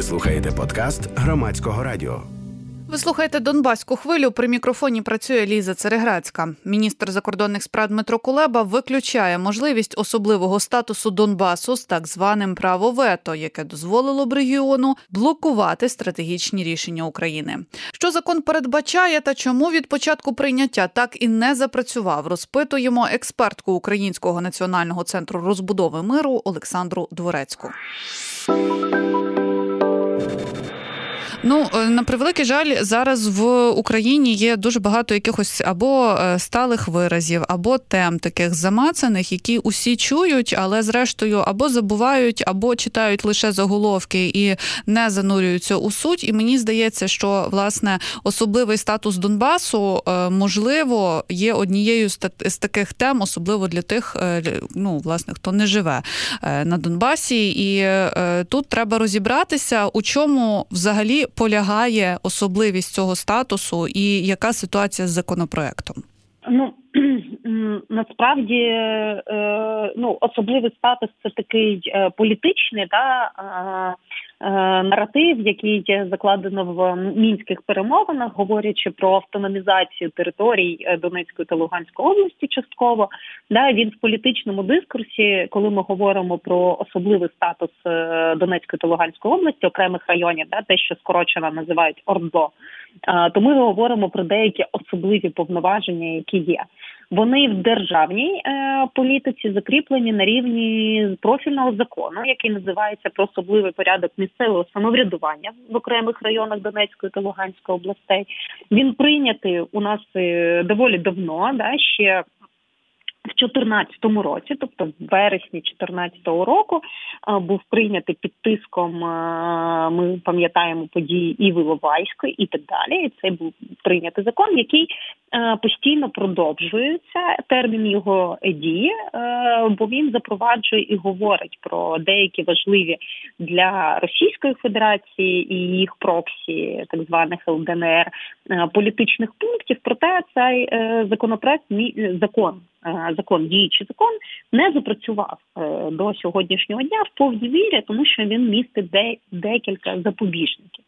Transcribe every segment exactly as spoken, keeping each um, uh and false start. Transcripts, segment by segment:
Ви слухаєте подкаст Громадського радіо. Ви слухаєте «Донбаську хвилю». При мікрофоні працює Ліза Цереграцька. Міністр закордонних справ Дмитро Кулеба виключає можливість особливого статусу Донбасу з так званим право вето, яке дозволило б регіону блокувати стратегічні рішення України. Що закон передбачає та чому від початку прийняття так і не запрацював, розпитуємо експертку Українського національного центру розбудови миру Олександру Дворецьку. Ну, на превеликий жаль, зараз в Україні є дуже багато якихось або сталих виразів, або тем таких замацаних, які усі чують, але зрештою або забувають, або читають лише заголовки і не занурюються у суть. І мені здається, що, власне, особливий статус Донбасу, можливо, є однією з таких тем, особливо для тих, ну, власне, хто не живе на Донбасі. І тут треба розібратися, у чому взагалі полягає особливість цього статусу і яка ситуація з законопроектом? Ну, насправді, ну, особливий статус – це такий політичний, да, наратив, який закладено в мінських перемовинах, говорячи про автономізацію територій Донецької та Луганської області частково. Да, він в політичному дискурсі, коли ми говоримо про особливий статус Донецької та Луганської області, окремих районів, да, те, що скорочено називають ОРДЛО, то ми говоримо про деякі особливі повноваження, які є. Вони в державній е, політиці закріплені на рівні профільного закону, який називається «Про особливий порядок місцевого самоврядування в окремих районах Донецької та Луганської областей». Він прийнятий у нас е, доволі давно, да, ще в чотирнадцятому році, тобто в вересні чотирнадцятого року, був прийнятий під тиском, ми пам'ятаємо події Іви Іловайської і так далі. І це був прийнятий закон, який постійно продовжується, термін його дії, бо він запроваджує і говорить про деякі важливі для Російської Федерації і їх проксі, так званих ел де ен ер, політичних пунктів. Проте цей законопроект, закон, закон, діючий закон, не запрацював до сьогоднішнього дня в повній мірі, тому що він містить де, декілька запобіжників.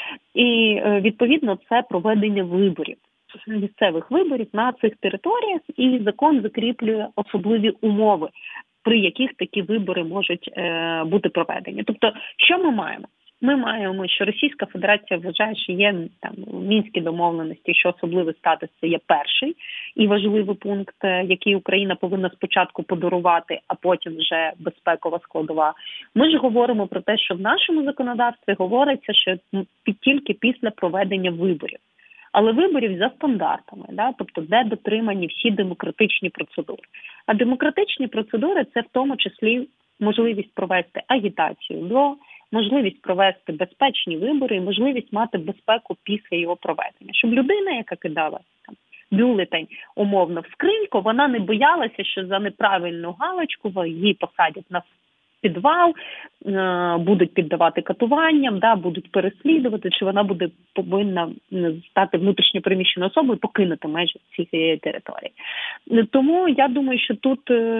І, відповідно, це проведення виборів, місцевих виборів на цих територіях, і закон закріплює особливі умови, при яких такі вибори можуть е, бути проведені. Тобто, що ми маємо? Ми маємо, що Російська Федерація вважає, що є там мінські домовленості, що особливий статус – це є перший і важливий пункт, який Україна повинна спочатку подарувати, а потім вже безпекова складова. Ми ж говоримо про те, що в нашому законодавстві говориться, що тільки після проведення виборів. Але виборів за стандартами, да? Тобто де дотримані всі демократичні процедури. А демократичні процедури – це в тому числі можливість провести агітацію до, можливість провести безпечні вибори і можливість мати безпеку після його проведення. Щоб людина, яка кидала там бюлетень умовно в скриньку, вона не боялася, що за неправильну галочку її посадять на підвал, будуть піддавати катуванням, да, будуть переслідувати, чи вона буде повинна стати внутрішньо переміщеною особою і покинути межі цієї території. Тому я думаю, що тут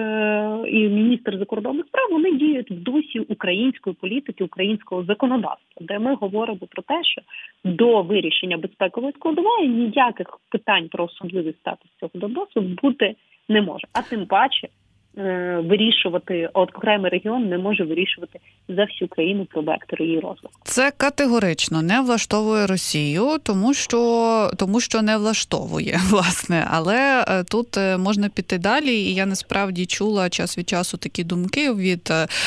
і міністр закордонних справ, вони діють в дусі української політики, українського законодавства, де ми говоримо про те, що до вирішення безпекової складової ніяких питань про особливий статус цього Донбасу бути не може. А тим паче вирішувати, окремий регіон не може вирішувати за всю країну про вектори її розвитку. Це категорично не влаштовує Росію, тому що, тому що не влаштовує, власне. Але тут можна піти далі, і я насправді чула час від часу такі думки від,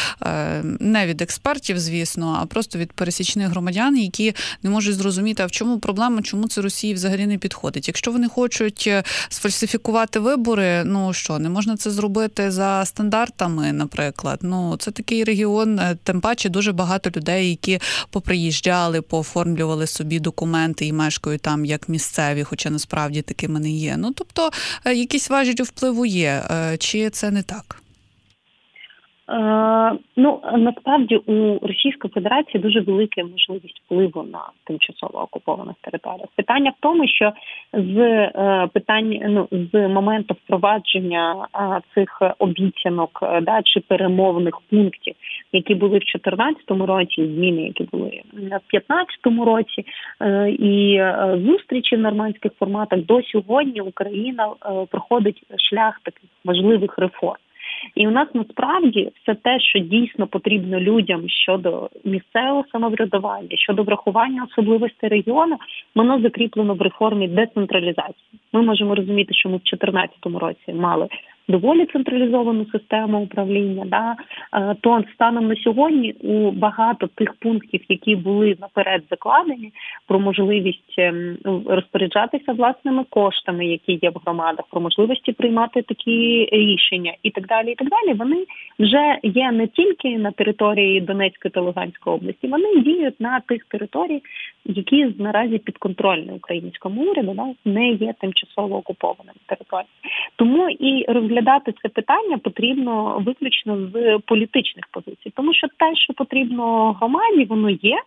не від експертів, звісно, а просто від пересічних громадян, які не можуть зрозуміти, а в чому проблема, чому це Росії взагалі не підходить. Якщо вони хочуть сфальсифікувати вибори, ну що, не можна це зробити за стандартами, наприклад. Ну, це такий регіон, тим паче дуже багато людей, які поприїжджали, пооформлювали собі документи і мешкають там як місцеві, хоча насправді такими не є. Ну, тобто, якісь важелі впливу є. Чи це не так? Е, ну, насправді у Російської Федерації дуже велика можливість впливу на тимчасово окупованих територіях. Питання в тому, що з е, питань, ну, з моменту впровадження е, цих обіцянок, е, да, чи перемовних пунктів, які були в дві тисячі чотирнадцятому році, зміни, які були в дві тисячі п'ятнадцятому році, е, і е, зустрічі в нормандських форматах, до сьогодні Україна е, проходить шлях таких важливих реформ. І у нас насправді все те, що дійсно потрібно людям щодо місцевого самоврядування, щодо врахування особливостей регіону, воно закріплено в реформі децентралізації. Ми можемо розуміти, що ми в дві тисячі чотирнадцятому році мали доволі централізовану систему управління, да, то станом на сьогодні у багато тих пунктів, які були наперед закладені, про можливість розпоряджатися власними коштами, які є в громадах, про можливості приймати такі рішення і так далі, і так далі, вони вже є не тільки на території Донецької та Луганської області, вони діють на тих територіях, які наразі підконтрольні українському уряду, да, не є тимчасово окупованими територіями. Тому і розглядати це питання потрібно виключно з політичних позицій, тому що те, що потрібно громаді, воно є.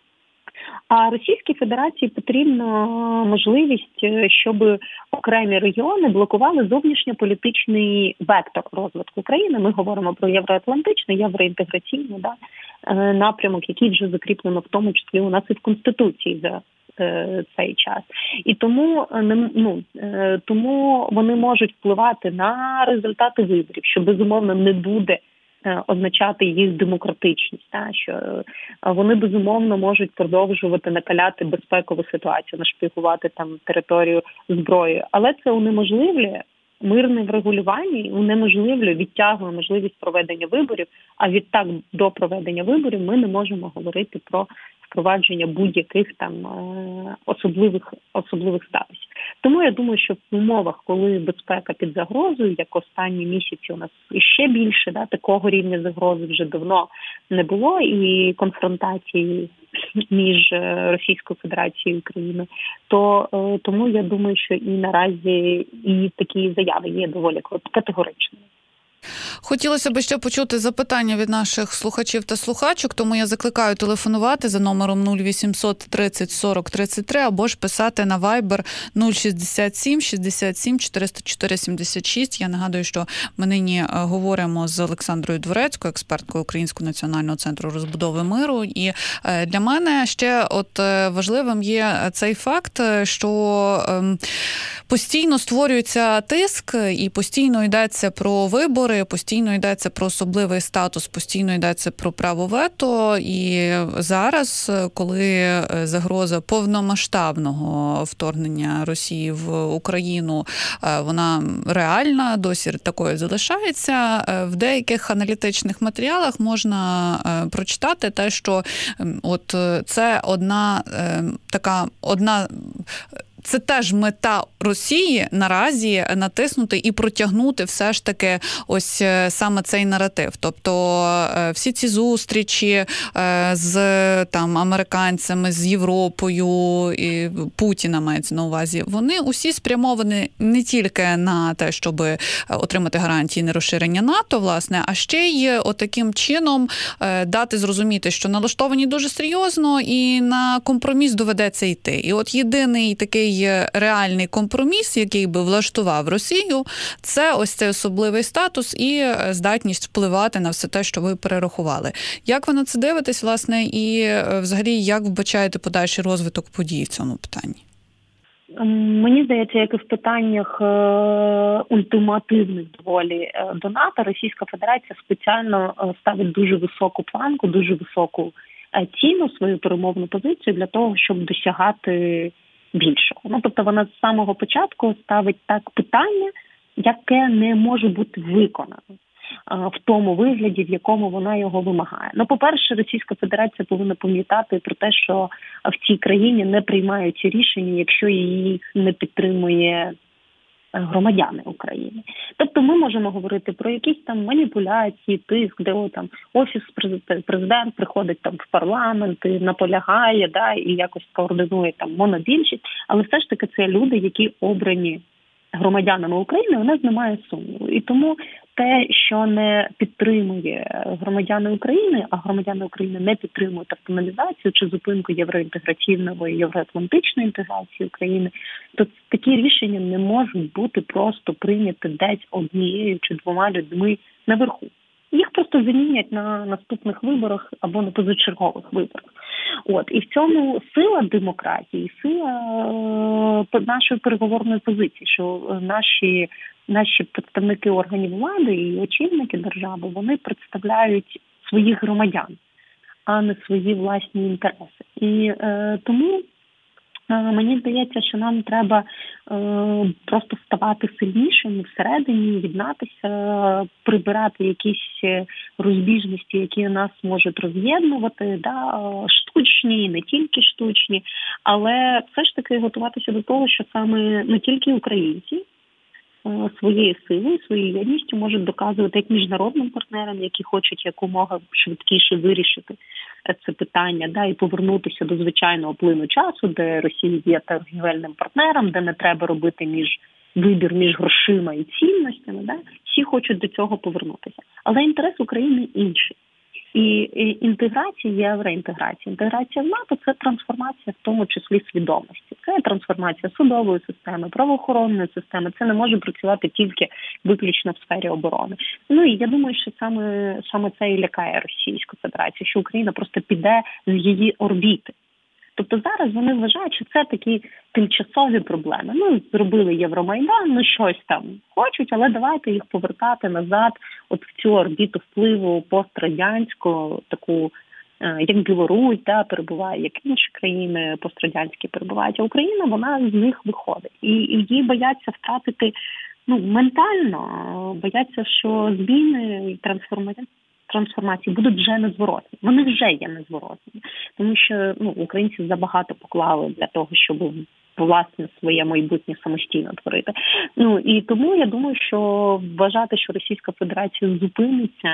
А Російській Федерації потрібна можливість, щоб окремі регіони блокували зовнішньополітичний вектор розвитку країни. Ми говоримо про євроатлантичний, євроінтеграційний, да, напрямок, який вже закріплено в тому числі у нас і в Конституції за цей час. І тому, ну, тому вони можуть впливати на результати виборів, що, безумовно, не буде означати їх демократичність, та, що вони, безумовно, можуть продовжувати накаляти безпекову ситуацію, нашпигувати там територію зброєю. Але це унеможливлює мирне врегулювання, унеможливлює, відтягує можливість проведення виборів, а відтак до проведення виборів ми не можемо говорити про впровадження будь-яких там особливих особливих статусів. Тому я думаю, що в умовах, коли безпека під загрозою, як останні місяці у нас іще більше, да, такого рівня загрози вже давно не було, і конфронтації між Російською Федерацією і Україною, то тому я думаю, що і наразі і такі заяви є доволі категоричними. Хотілося б ще почути запитання від наших слухачів та слухачок, тому я закликаю телефонувати за номером нуль вісімсот тридцять сорок тридцять три або ж писати на Viber нуль шістдесят сім шістдесят сім чотириста чотири сімдесят шість. Я нагадую, що ми нині говоримо з Олександрою Дворецькою, експерткою Українського національного центру розбудови миру. І для мене ще от важливим є цей факт, що постійно створюється тиск і постійно йдеться про вибори, постійно йдеться про особливий статус, постійно йдеться про право вето. І зараз, коли загроза повномасштабного вторгнення Росії в Україну, вона реальна, досі такою залишається, в деяких аналітичних матеріалах можна прочитати те, що от це одна така, одна це теж мета Росії наразі натиснути і протягнути все ж таки ось саме цей наратив. Тобто всі ці зустрічі з там американцями, з Європою, і Путіна мається на увазі, вони усі спрямовані не тільки на те, щоб отримати гарантії нерозширення НАТО, власне, а ще й отаким чином дати зрозуміти, що налаштовані дуже серйозно і на компроміс доведеться йти. І от єдиний такий реальний компроміс, який би влаштував Росію, це ось цей особливий статус і здатність впливати на все те, що ви перерахували. Як ви на це дивитесь, власне, і взагалі як вбачаєте подальший розвиток подій в цьому питанні? Мені здається, як і в питаннях е, ультимативних доволі е, до НАТО, Російська Федерація спеціально е, ставить дуже високу планку, дуже високу е, ціну, свою перемовну позицію для того, щоб досягати більшого. Ну, тобто вона з самого початку ставить так питання, яке не може бути виконано в тому вигляді, в якому вона його вимагає. Ну, по-перше, Російська Федерація повинна пам'ятати про те, що в цій країні не приймаються рішення, якщо їх не підтримує громадяни України. Тобто ми можемо говорити про якісь там маніпуляції, тиск, де о, там офіс президент, президент приходить там в парламент і наполягає, да, і якось координує там монобільшість, але все ж таки це люди, які обрані громадянами України, у нас немає сумніву. І тому те, що не підтримує громадяни України, а громадяни України не підтримують автономізацію чи зупинку євроінтеграційної, євроатлантичної інтеграції України, то такі рішення не можуть бути просто прийняті десь однією чи двома людьми наверху. Їх просто замінять на наступних виборах або на позачергових виборах. От і в цьому сила демократії, сила е, нашої переговорної позиції, що наші наші представники органів влади і очільники держави, вони представляють своїх громадян, а не свої власні інтереси. І е, тому мені здається, що нам треба е, просто ставати сильнішими всередині, єднатися, прибирати якісь розбіжності, які нас можуть роз'єднувати, да, штучні, не тільки штучні, але все ж таки готуватися до того, що саме не тільки українці своєю силою, своєю єдністю можуть доказувати як міжнародним партнерам, які хочуть якомога швидкіше вирішити це питання, да, і повернутися до звичайного плину часу, де Росія є торгівельним партнером, де не треба робити між вибір між грошима і цінностями. Да. Всі хочуть до цього повернутися. Але інтерес України інший. І, і інтеграція, євроінтеграція. Інтеграція в НАТО – це трансформація в тому числі свідомості. Це трансформація судової системи, правоохоронної системи. Це не може працювати тільки виключно в сфері оборони. Ну і я думаю, що саме, саме це і лякає Російську Федерацію, що Україна просто піде з її орбіти. Тобто зараз вони вважають, що це такі тимчасові проблеми. Ну, зробили Євромайдан, ну щось там хочуть, але давайте їх повертати назад от в цю орбіту впливу пострадянську, таку, як Білорусь, да, перебуває, як інші країни пострадянські перебувають. А Україна, вона з них виходить. І, і її бояться втратити, ну, ментально, бояться, що зміни і трансформації трансформації будуть вже незворотні. Вони вже є незворотні. Тому що ну, українці забагато поклали для того, щоб власне своє майбутнє самостійно творити. Ну і тому я думаю, що вважати, що Російська Федерація зупиниться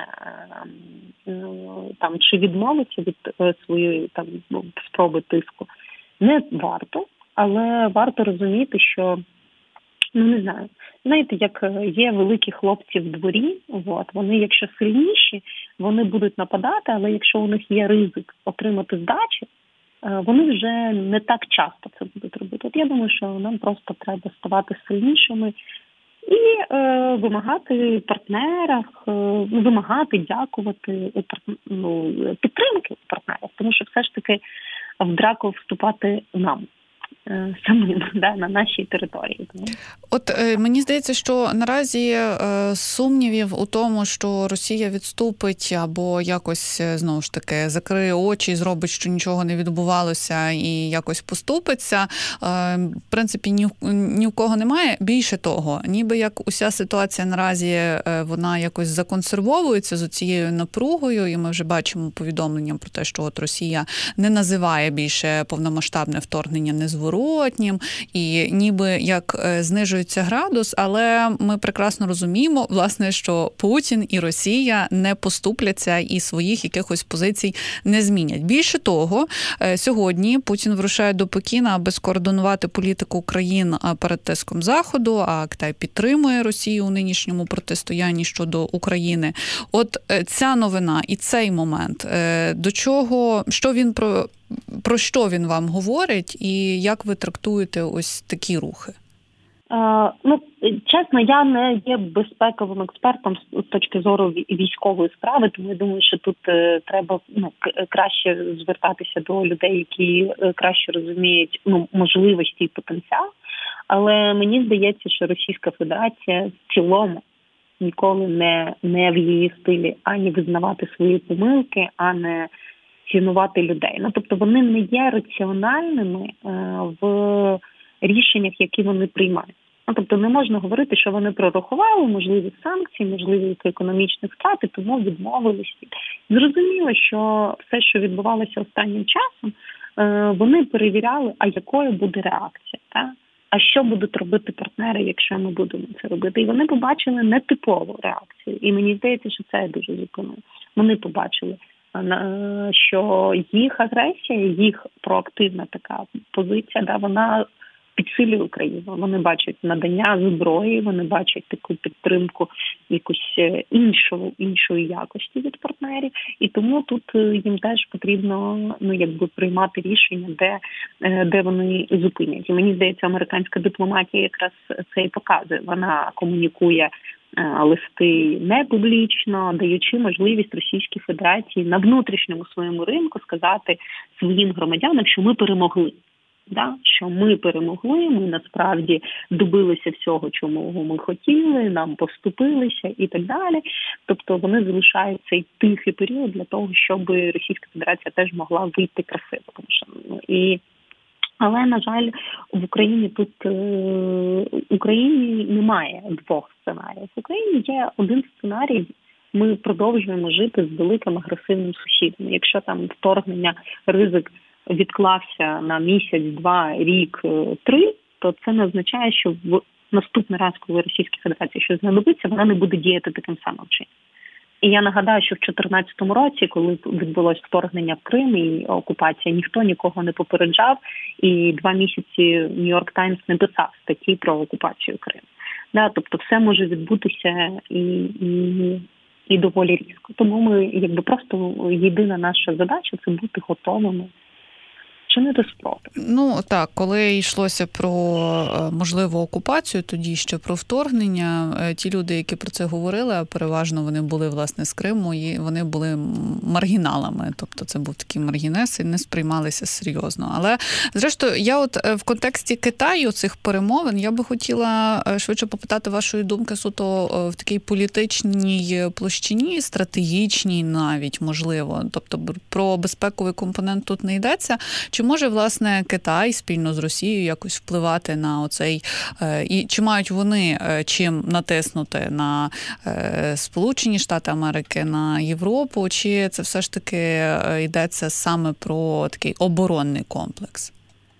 там чи відмовиться від своєї там спроби тиску, не варто, але варто розуміти, що ну, не знаю. Знаєте, як є великі хлопці в дворі, от, вони, якщо сильніші, вони будуть нападати, але якщо у них є ризик отримати здачі, вони вже не так часто це будуть робити. От я думаю, що нам просто треба ставати сильнішими і е, вимагати партнерах, е, вимагати, дякувати ну, підтримки партнерів, тому що все ж таки в драку вступати нам. Самим, да, на нашій території. От е, мені здається, що наразі е, сумнівів у тому, що Росія відступить або якось, знову ж таки, закриє очі, зробить, що нічого не відбувалося і якось поступиться, е, в принципі, ні, ні в кого немає. Більше того, ніби як уся ситуація наразі, е, вона якось законсервовується з цією напругою, і ми вже бачимо повідомлення про те, що от Росія не називає більше повномасштабне вторгнення незворотнім, і ніби як знижується градус, але ми прекрасно розуміємо, власне, що Путін і Росія не поступляться і своїх якихось позицій не змінять. Більше того, сьогодні Путін вирушає до Пекіна, аби скоординувати політику країн перед тиском Заходу, а Китай підтримує Росію у нинішньому протистоянні щодо України. От ця новина і цей момент, до чого, що він про Про що він вам говорить і як ви трактуєте ось такі рухи? Е, ну, чесно, я не є безпековим експертом з точки зору військової справи, тому я думаю, що тут е, треба ну, краще звертатися до людей, які е, краще розуміють ну, можливості і потенціал. Але мені здається, що Російська Федерація в цілому ніколи не, не в її стилі ані визнавати свої помилки, а не цінувати людей. Ну, тобто вони не є раціональними е, в рішеннях, які вони приймають. Ну, тобто не можна говорити, що вони прорахували можливі санкції, можливі економічні втрати, тому відмовилися. Зрозуміло, що все, що відбувалося останнім часом, е, вони перевіряли, а якою буде реакція, так? А що будуть робити партнери, якщо ми будемо це робити? І вони побачили нетипову реакцію. І мені здається, що це дуже зупинило. Вони побачили, що їх агресія, їх проактивна така позиція, да, вона підсилює Україну. Вони бачать надання зброї, вони бачать таку підтримку якусь іншу, іншої якості від партнерів. І тому тут їм теж потрібно, ну, якби приймати рішення, де, де вони зупинять. І мені здається, американська дипломатія якраз це і показує. Вона комунікує листи не публічно, даючи можливість Російській Федерації на внутрішньому своєму ринку сказати своїм громадянам, що ми перемогли. Да? Що ми перемогли, ми насправді добилися всього, чому ми хотіли, нам поступилися і так далі. Тобто вони залишають цей тихий період для того, щоб Російська Федерація теж могла вийти красиво. Тому що, ну, і Але, на жаль, в Україні тут е, Україні немає двох сценаріїв. В Україні є один сценарій. Ми продовжуємо жити з великим агресивним сусідом. Якщо там вторгнення, ризик відклався на місяць, два, рік, три, то це не означає, що в наступний раз, коли Російська Федерація щось знадобиться, вона не буде діяти таким самим чином. І я нагадаю, що в дві тисячі чотирнадцятому році, коли відбулось вторгнення в Крим і окупація, ніхто нікого не попереджав, і два місяці Нью-Йорк Таймс не писав статті про окупацію Криму. Да, тобто все може відбутися і, і, і доволі різко. Тому ми, якби просто єдина наша задача – це бути готовими чинити спротив. Ну, так, коли йшлося про можливу окупацію, тоді ще про вторгнення, ті люди, які про це говорили, а переважно вони були, власне, з Криму, і вони були маргіналами, тобто це був такий маргінес, і не сприймалися серйозно. Але, зрештою, я от в контексті Китаю цих перемовин, я би хотіла швидше попитати вашої думки суто в такій політичній площині, стратегічній навіть, можливо, тобто про безпековий компонент тут не йдеться. Чи може, власне, Китай спільно з Росією якось впливати на оцей, і чи мають вони чим натиснути на Сполучені Штати Америки, на Європу, чи це все ж таки йдеться саме про такий оборонний комплекс?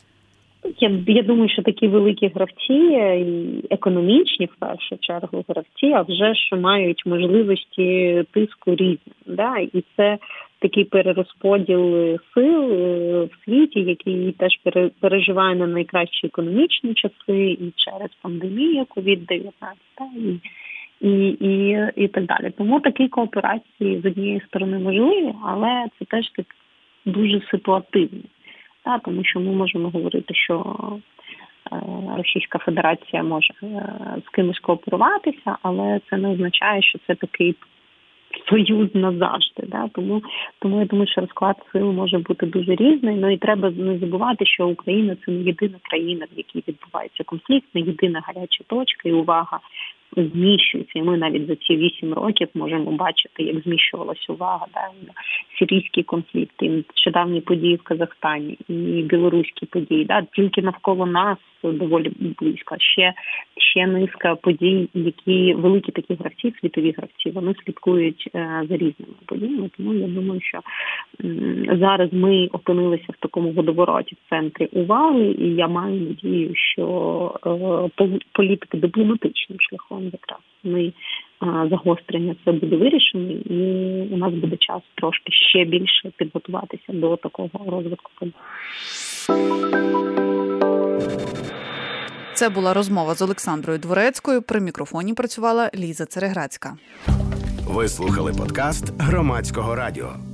Я, я думаю, що такі великі гравці, і економічні, в першу чергу, гравці, а вже ж мають можливості тиску різні. Да? І це такий перерозподіл сил в світі, який теж переживає на найкращі економічні часи і через пандемію ковід дев'ятнадцять і, і, і, і так далі. Тому такі кооперації з однієї сторони можливі, але це теж так дуже ситуативні. Да, тому що ми можемо говорити, що Російська Федерація може з кимось кооперуватися, але це не означає, що це такий союз назавжди. Да? Тому, тому я думаю, що розклад сил може бути дуже різний. Ну і треба не забувати, що Україна – це не єдина країна, в якій відбувається конфлікт, не єдина гаряча точка, і увага зміщується. І ми навіть за ці вісім років можемо бачити, як зміщувалася увага да, на сирійський конфлікт, і нещодавні події в Казахстані, і білоруські події. Да, тільки навколо нас доволі близько. Ще, ще низка подій, які великі такі гравці, світові гравці, вони слідкують е, за різними подіями. Тому я думаю, що м, зараз ми опинилися в такому водовороті в центрі уваги, і я маю надію, що е, політика дипломатичним шляхом якраз ми загострення це буде вирішено, і у нас буде час трошки ще більше підготуватися до такого розвитку. Це була розмова з Олександрою Дворецькою. При мікрофоні працювала Ліза Цереграцька. Ви слухали подкаст Громадського радіо.